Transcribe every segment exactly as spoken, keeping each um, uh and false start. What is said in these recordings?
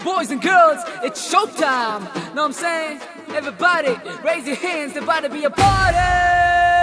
Boys and girls, it's showtime. Know what I'm saying? Everybody, raise your hands. There's about to be a party.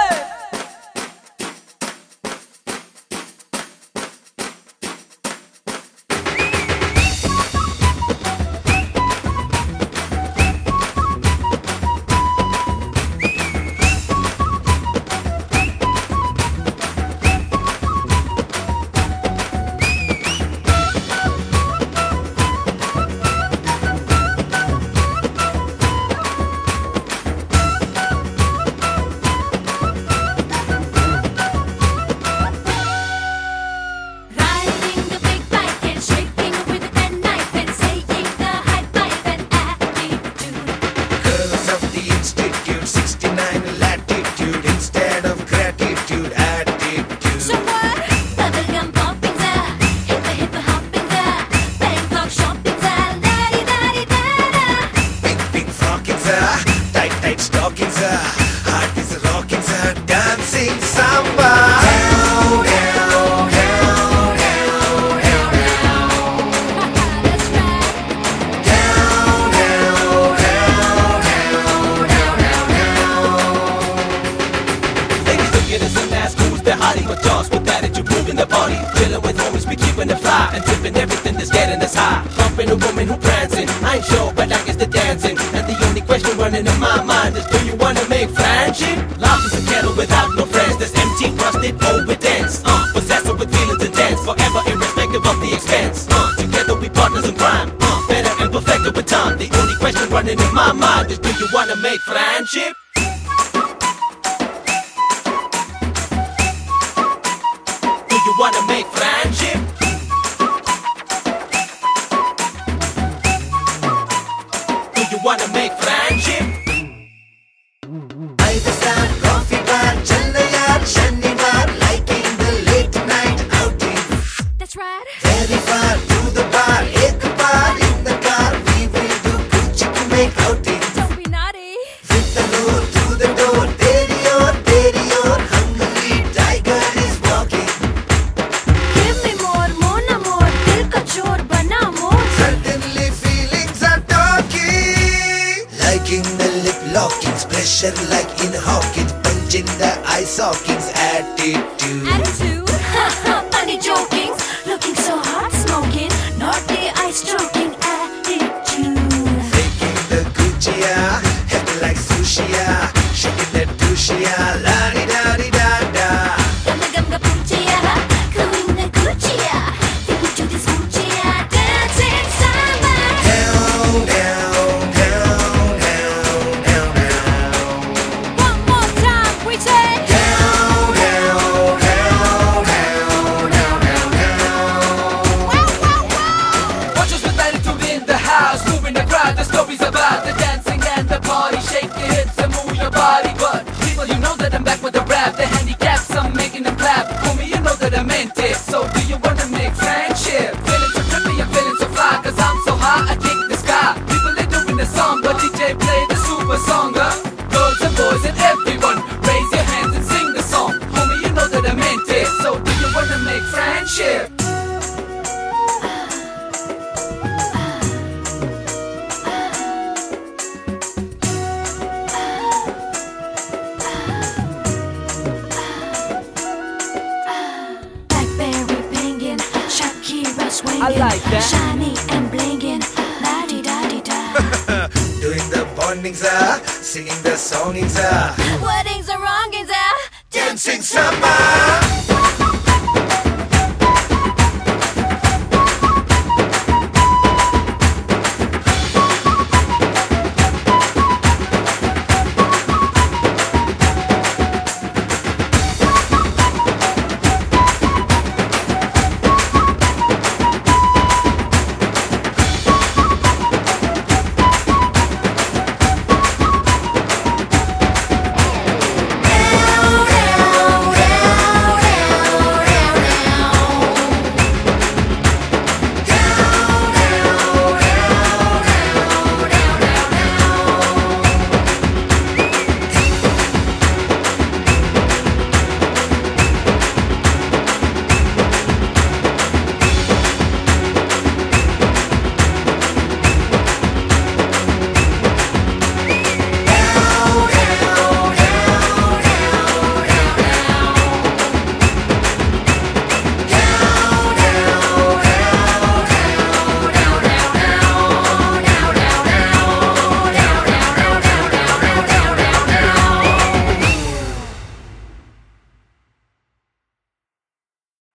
And tipping everything that's getting us high. Bumping a woman who prancing. I ain't sure, but I guess they're dancing. And the only question running in my mind is, do you wanna make friendship? Life is a kettle without no friends. That's empty, rusted, old with dance. Uh, possessed with feelings intense, forever irrespective of the expense. Uh, together we partners in crime. Uh, better and perfected with time. The only question running in my mind is, do you wanna make friendship? Do you wanna make friendship? Wanna make friendship? Five star coffee bar, Chennai, Shaniwar, liking the late night outing. That's right. Very far to the bar, ek bar in the car, we will do Gucci to make outing. Don't be naughty. With the road to the door, teri or, teri or, hungry tiger is walking. Give me more, mon amour, dil ka chor bana more. Suddenly feelings are talking. Liking the lip lockings, pressure like in Hawkins, punching the eye sockings, attitude. Attitude, ha ha, funny jokings, looking so hot, smoking, naughty eye stroking, attitude. Faking the Gucci-ya, head like sushi-ya, shaking that douche-ya, la-di-da-di-da-da. Gamma gamma poochia, going the Gucci-ya, thinking to this Gucci-ya, dancing samba. Down, down, down, down, down, down. One more time, we say. Down, down, down, down, down, down, down. Wow, wow, wow. Watch us with attitude in the house, moving the crowd. The story's about the dancing and the party. Shake your hips and move your body. But people, you know that I'm back with the rap. The handicaps, I'm making them clap. Homie, you know that I meant it. So do you wanna make friendship? Feeling so trippy, I'm feeling so fly. Cause I'm so high, I kick the sky. People, they doing the song, but D J play the super song. Huh? Girls and boys and everyone, raise your hands and sing the song. Homie, you know that I meant it. So do you wanna make friendship? Blackberry pinging, Shakira swinging, I like that. shiny and blinging, la di da di da. Doing the bondings, ah, singing the songings, ah, Weddings are wrongings, ah. dancing samba.